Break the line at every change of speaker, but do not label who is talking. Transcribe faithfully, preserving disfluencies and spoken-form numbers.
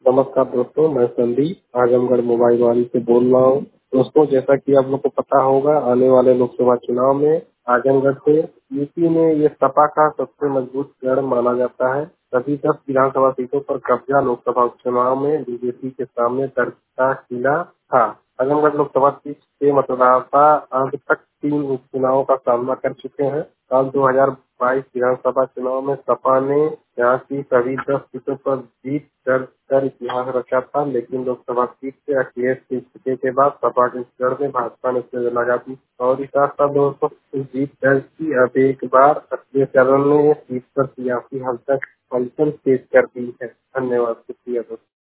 नमस्कार दोस्तों, मैं संदीप आजमगढ़ मोबाइल वाली से बोल रहा हूँ। दोस्तों, जैसा कि आप लोग को पता होगा, आने वाले लोकसभा चुनाव में आजमगढ़ से यूपी में ये सपा का सबसे मजबूत गढ़ माना जाता है। सभी दस विधानसभा सीटों पर कब्जा लोकसभा चुनाव में बीजेपी के सामने दर्ज का किला था। आजमगढ़ लोकसभा सीट के मतदाता अब तक तीन उपचुनावों का सामना कर चुके हैं। साल दो हज़ार बाईस विधानसभा चुनाव में सपा ने यहाँ की सभी दस सीटों पर जीत दर्ज कर इतिहास रचा था, लेकिन लोकसभा सीट से अखिलेश के इस्तीफे के बाद सपा के इस गढ़ में भाजपा ने उसे लगा दी और इस साथ साथ दोस्तों इस जीत दर्ज की अब एक बार अखिलेश यादव ने सीट पर सियासी हलचल हलचल तेज कर दी है। धन्यवाद, शुक्रिया दोस्तों।